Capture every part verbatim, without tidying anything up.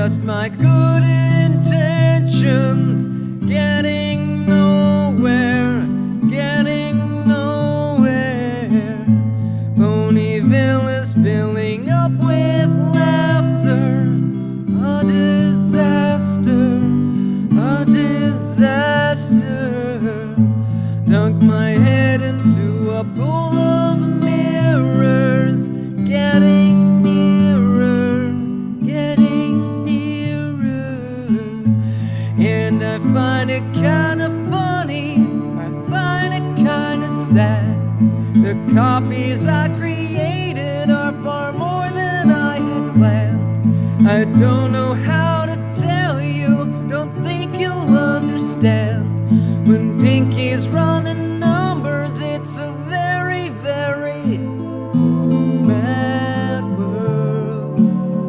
just my good intentions, getting nowhere, getting nowhere. Ponyville is filling up with laughter, a disaster, a disaster. Dunk my head into a pool of mirrors, getting nearer, getting nearer. And I find it kinda funny, I find it kinda sad. The copies I created are far more than I had planned. I don't know how to tell you, don't think you'll understand. When Pinky's running numbers, it's a very, very mad world.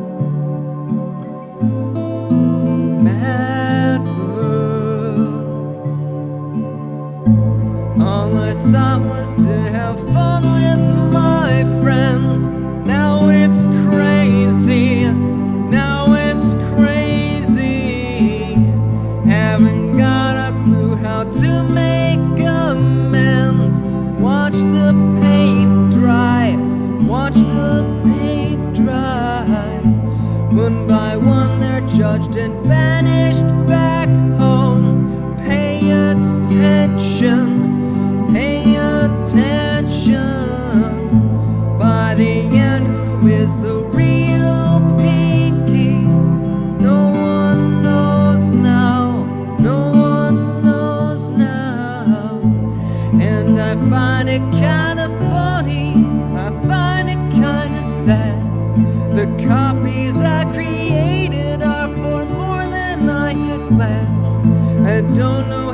Mad world. All I saw was to have fun with my friends. Now it's crazy, now it's crazy. Haven't got a clue how to make amends. Watch the paint dry, watch the paint dry. One by one they're judged and banished back home. Pay attention, pay attention. By the end, who is the real Pinky? No one knows now, no one knows now. And I find it kinda funny, I find it kinda sad. The copies I created are for more than I had planned. I don't know